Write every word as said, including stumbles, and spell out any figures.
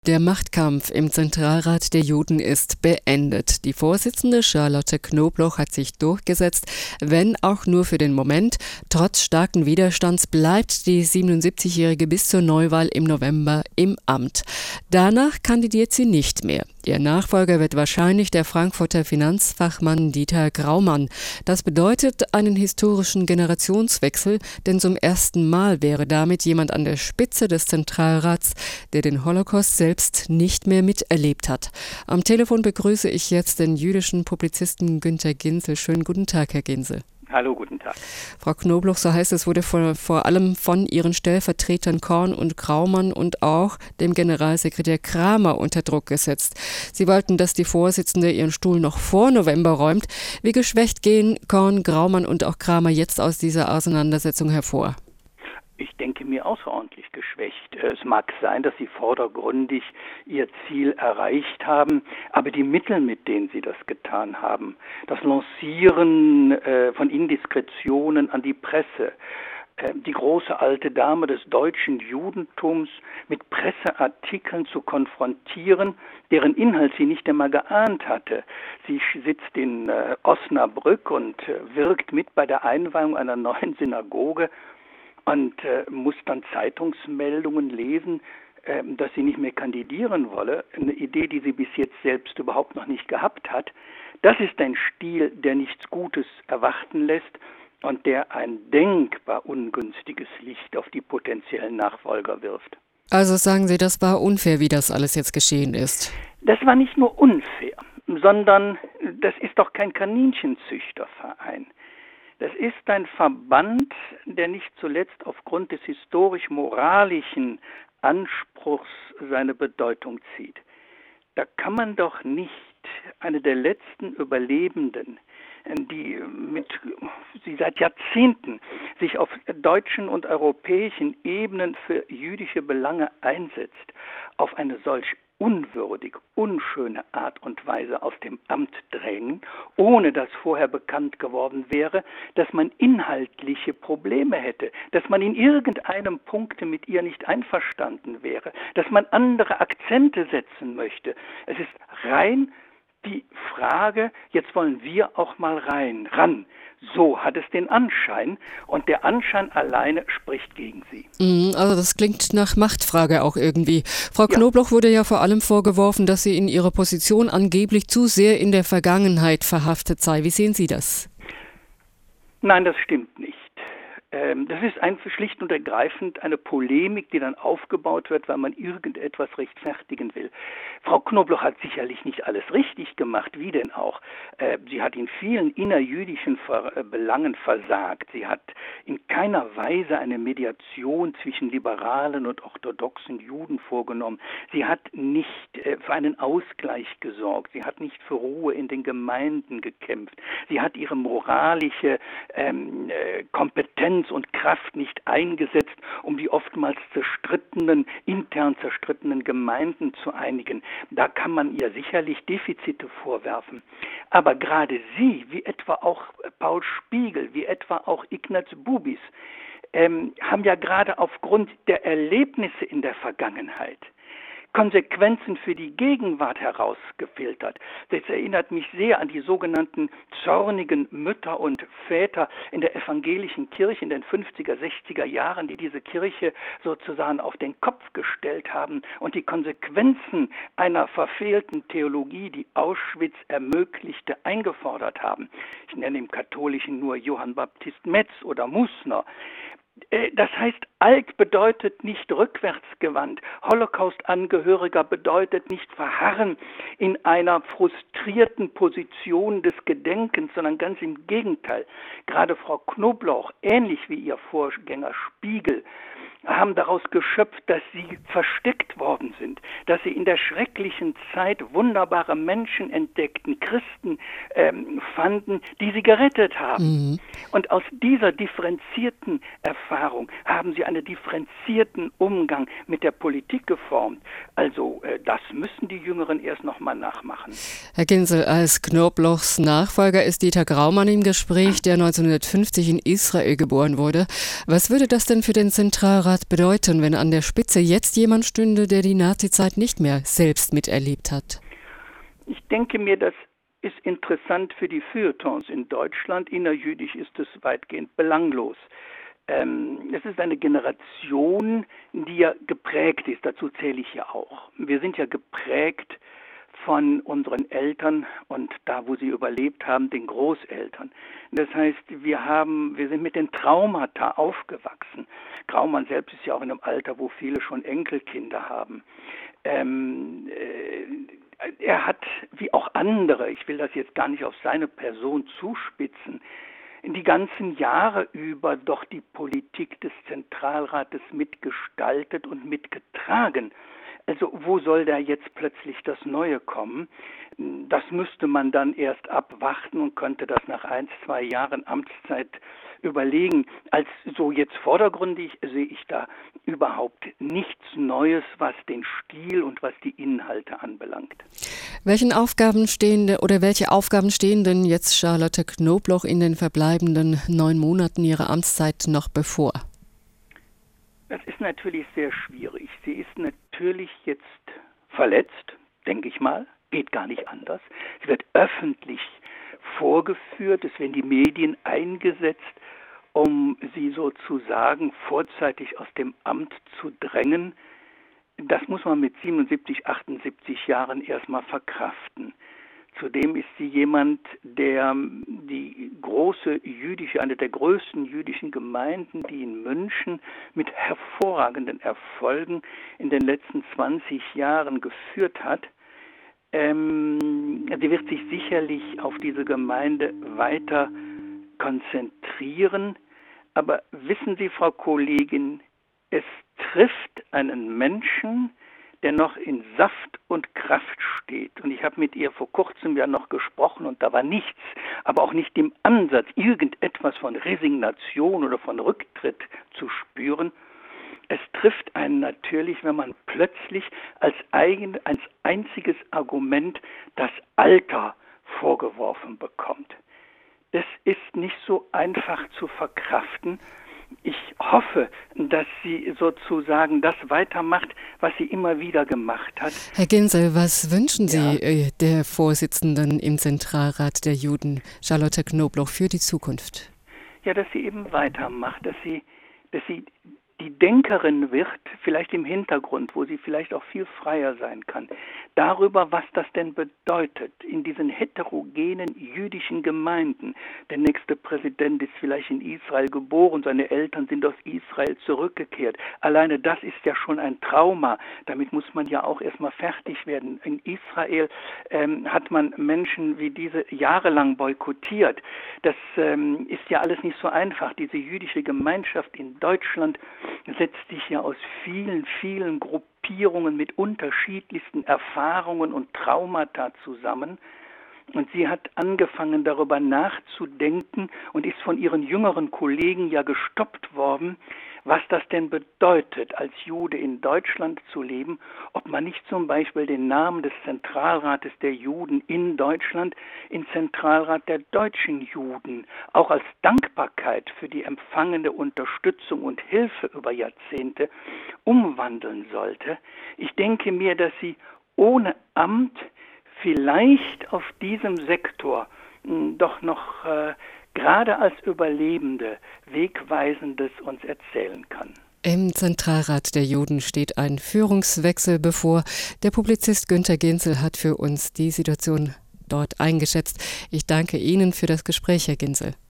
Der Machtkampf im Zentralrat der Juden ist beendet. Die Vorsitzende Charlotte Knobloch hat sich durchgesetzt, wenn auch nur für den Moment. Trotz starken Widerstands bleibt die siebenundsiebzigjährige bis zur Neuwahl im November im Amt. Danach kandidiert sie nicht mehr. Ihr Nachfolger wird wahrscheinlich der Frankfurter Finanzfachmann Dieter Graumann. Das bedeutet einen historischen Generationswechsel, denn zum ersten Mal wäre damit jemand an der Spitze des Zentralrats, der den Holocaust selbst nicht mehr miterlebt hat. Am Telefon begrüße ich jetzt den jüdischen Publizisten Günter Ginzel. Schönen guten Tag, Herr Ginzel. Hallo, guten Tag. Frau Knobloch, so heißt es, wurde vor, vor allem von ihren Stellvertretern Korn und Graumann und auch dem Generalsekretär Kramer unter Druck gesetzt. Sie wollten, dass die Vorsitzende ihren Stuhl noch vor November räumt. Wie geschwächt gehen Korn, Graumann und auch Kramer jetzt aus dieser Auseinandersetzung hervor? Ich denke mir außerordentlich geschwächt. Es mag sein, dass sie vordergründig ihr Ziel erreicht haben, aber die Mittel, mit denen sie das getan haben, das Lancieren äh, von Indiskretionen an die Presse, äh, die große alte Dame des deutschen Judentums mit Presseartikeln zu konfrontieren, deren Inhalt sie nicht einmal geahnt hatte. Sie sitzt in äh, Osnabrück und äh, wirkt mit bei der Einweihung einer neuen Synagoge und äh, muss dann Zeitungsmeldungen lesen, äh, dass sie nicht mehr kandidieren wolle. Eine Idee, die sie bis jetzt selbst überhaupt noch nicht gehabt hat. Das ist ein Stil, der nichts Gutes erwarten lässt und der ein denkbar ungünstiges Licht auf die potenziellen Nachfolger wirft. Also sagen Sie, das war unfair, wie das alles jetzt geschehen ist? Das war nicht nur unfair, sondern das ist doch kein Kaninchenzüchterverein. Das ist ein Verband, der nicht zuletzt aufgrund des historisch-moralischen Anspruchs seine Bedeutung zieht. Da kann man doch nicht eine der letzten Überlebenden, die mit sie seit Jahrzehnten sich auf deutschen und europäischen Ebenen für jüdische Belange einsetzt, auf eine solch unwürdig, unschöne Art und Weise aus dem Amt drängen, ohne dass vorher bekannt geworden wäre, dass man inhaltliche Probleme hätte, dass man in irgendeinem Punkt mit ihr nicht einverstanden wäre, dass man andere Akzente setzen möchte. Es ist rein die Frage, jetzt wollen wir auch mal rein, ran. So hat es den Anschein und der Anschein alleine spricht gegen sie. Also das klingt nach Machtfrage auch irgendwie. Frau Knobloch ja. wurde ja vor allem vorgeworfen, dass sie in ihrer Position angeblich zu sehr in der Vergangenheit verhaftet sei. Wie sehen Sie das? Nein, das stimmt nicht. Das ist einfach schlicht und ergreifend eine Polemik, die dann aufgebaut wird, weil man irgendetwas rechtfertigen will. Frau Knobloch hat sicherlich nicht alles richtig gemacht, wie denn auch. Sie hat in vielen innerjüdischen Belangen versagt. Sie hat in keiner Weise eine Mediation zwischen liberalen und orthodoxen Juden vorgenommen. Sie hat nicht für einen Ausgleich gesorgt. Sie hat nicht für Ruhe in den Gemeinden gekämpft. Sie hat ihre moralische ähm, Kompetenz und Kraft nicht eingesetzt, um die oftmals zerstrittenen, intern zerstrittenen Gemeinden zu einigen. Da kann man ihr sicherlich Defizite vorwerfen. Aber gerade sie, wie etwa auch Paul Spiegel, wie etwa auch Ignaz Bubis, ähm, haben ja gerade aufgrund der Erlebnisse in der Vergangenheit Konsequenzen für die Gegenwart herausgefiltert. Das erinnert mich sehr an die sogenannten zornigen Mütter und Väter in der evangelischen Kirche in den fünfziger, sechziger Jahren, die diese Kirche sozusagen auf den Kopf gestellt haben und die Konsequenzen einer verfehlten Theologie, die Auschwitz ermöglichte, eingefordert haben. Ich nenne im Katholischen nur Johann Baptist Metz oder Mussner. Das heißt, alt bedeutet nicht rückwärtsgewandt. Holocaust-Angehöriger bedeutet nicht verharren in einer frustrierten Position des Gedenkens, sondern ganz im Gegenteil. Gerade Frau Knobloch, ähnlich wie ihr Vorgänger Spiegel, haben daraus geschöpft, dass sie versteckt worden sind, dass sie in der schrecklichen Zeit wunderbare Menschen entdeckten, Christen ähm, fanden, die sie gerettet haben. Mhm. Und aus dieser differenzierten Erfahrung haben sie einen differenzierten Umgang mit der Politik geformt. Also äh, das müssen die Jüngeren erst nochmal nachmachen. Herr Ginzel, als Knoblochs Nachfolger ist Dieter Graumann im Gespräch, der neunzehnhundertfünfzig in Israel geboren wurde. Was würde das denn für den Zentralrat Zentralrat bedeuten, wenn an der Spitze jetzt jemand stünde, der die Nazizeit nicht mehr selbst miterlebt hat? Ich denke mir, das ist interessant für die Feuilletons in Deutschland. Innerjüdisch ist es weitgehend belanglos. Ähm, es ist eine Generation, die ja geprägt ist, dazu zähle ich ja auch. Wir sind ja geprägt von unseren Eltern und da, wo sie überlebt haben, den Großeltern. Das heißt, wir haben, wir sind mit den Traumata aufgewachsen. Graumann selbst ist ja auch in einem Alter, wo viele schon Enkelkinder haben. Ähm, äh, er hat, wie auch andere, ich will das jetzt gar nicht auf seine Person zuspitzen, die ganzen Jahre über doch die Politik des Zentralrates mitgestaltet und mitgetragen. Also wo soll da jetzt plötzlich das Neue kommen? Das müsste man dann erst abwarten und könnte das nach ein, zwei Jahren Amtszeit überlegen. Als so jetzt vordergründig sehe ich da überhaupt nichts Neues, was den Stil und was die Inhalte anbelangt. Welchen Aufgaben stehen oder welche Aufgaben stehen denn jetzt Charlotte Knobloch in den verbleibenden neun Monaten ihrer Amtszeit noch bevor? Das ist natürlich sehr schwierig. Sie ist natürlich jetzt verletzt, denke ich mal, geht gar nicht anders. Sie wird öffentlich vorgeführt, es werden die Medien eingesetzt, um sie sozusagen vorzeitig aus dem Amt zu drängen. Das muss man mit siebenundsiebzig, achtundsiebzig Jahren erstmal verkraften. Zudem ist sie jemand, der die große jüdische, eine der größten jüdischen Gemeinden, die in München mit hervorragenden Erfolgen in den letzten zwanzig Jahren geführt hat. Ähm, sie wird sich sicherlich auf diese Gemeinde weiter konzentrieren. Aber wissen Sie, Frau Kollegin, es trifft einen Menschen, der noch in Saft und Kraft steht. Und ich habe mit ihr vor kurzem ja noch gesprochen und da war nichts, aber auch nicht im Ansatz, irgendetwas von Resignation oder von Rücktritt zu spüren. Es trifft einen natürlich, wenn man plötzlich als, eigen, als einziges Argument das Alter vorgeworfen bekommt. Das ist nicht so einfach zu verkraften. Ich hoffe, dass sie sozusagen das weitermacht, was sie immer wieder gemacht hat. Herr Ginzel, was wünschen Sie Ja. äh, der Vorsitzenden im Zentralrat der Juden, Charlotte Knobloch, für die Zukunft? Ja, dass sie eben weitermacht, dass sie, dass sie die Denkerin wird, vielleicht im Hintergrund, wo sie vielleicht auch viel freier sein kann, darüber, was das denn bedeutet in diesen heterogenen jüdischen Gemeinden. Der nächste Präsident ist vielleicht in Israel geboren, seine Eltern sind aus Israel zurückgekehrt. Alleine das ist ja schon ein Trauma. Damit muss man ja auch erstmal fertig werden. In Israel ähm, hat man Menschen wie diese jahrelang boykottiert. Das ähm, ist ja alles nicht so einfach. Diese jüdische Gemeinschaft in Deutschland setzt sich ja aus vielen, vielen Gruppierungen mit unterschiedlichsten Erfahrungen und Traumata zusammen. Und sie hat angefangen, darüber nachzudenken und ist von ihren jüngeren Kollegen ja gestoppt worden, was das denn bedeutet, als Jude in Deutschland zu leben, ob man nicht zum Beispiel den Namen des Zentralrates der Juden in Deutschland in Zentralrat der deutschen Juden auch als Dankbarkeit für die empfangene Unterstützung und Hilfe über Jahrzehnte umwandeln sollte. Ich denke mir, dass sie ohne Amt vielleicht auf diesem Sektor mh, doch noch äh, gerade als Überlebende Wegweisendes uns erzählen kann. Im Zentralrat der Juden steht ein Führungswechsel bevor. Der Publizist Günter Ginzel hat für uns die Situation dort eingeschätzt. Ich danke Ihnen für das Gespräch, Herr Ginzel.